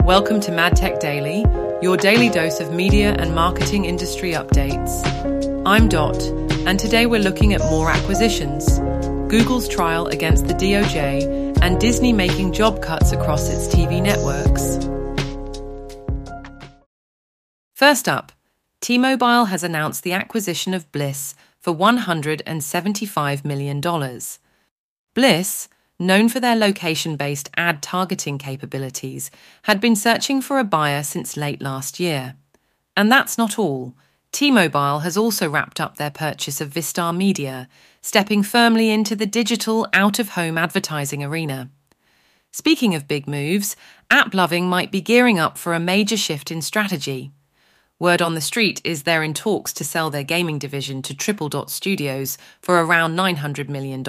Welcome to MadTech Daily, your daily dose of media and marketing industry updates. I'm Dot, and today we're looking at more acquisitions, Google's trial against the DOJ, and Disney making job cuts across its TV networks. First up, T-Mobile has announced the acquisition of Blis for $175 million. Blis, known for their location-based ad targeting capabilities, had been searching for a buyer since late last year. And that's not all. T-Mobile has also wrapped up their purchase of Vistar Media, stepping firmly into the digital out-of-home advertising arena. Speaking of big moves, AppLovin might be gearing up for a major shift in strategy. Word on the street is they're in talks to sell their gaming division to Triple Dot Studios for around $900 million.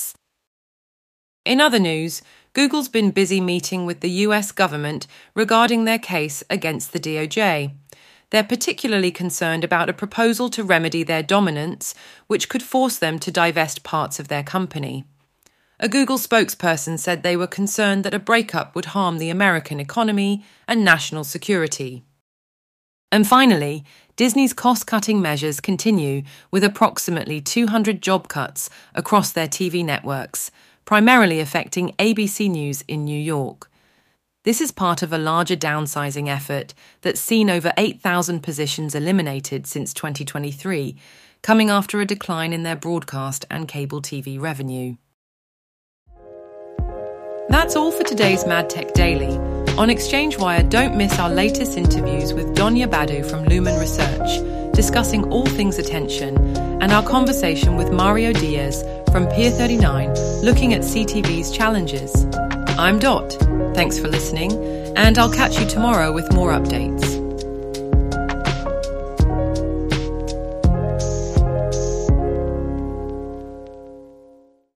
In other news, Google's been busy meeting with the US government regarding their case against the DOJ. They're particularly concerned about a proposal to remedy their dominance, which could force them to divest parts of their company. A Google spokesperson said they were concerned that a breakup would harm the American economy and national security. And finally, Disney's cost-cutting measures continue with approximately 200 job cuts across their TV networks, primarily affecting ABC News in New York. This is part of a larger downsizing effort that's seen over 8,000 positions eliminated since 2023, coming after a decline in their broadcast and cable TV revenue. That's all for today's MadTech Daily. On ExchangeWire, don't miss our latest interviews with Donya Badu from Lumen Research, discussing all things attention, and our conversation with Mario Diaz from Pier 39, looking at CTV's challenges. I'm Dot. Thanks for listening, and I'll catch you tomorrow with more updates.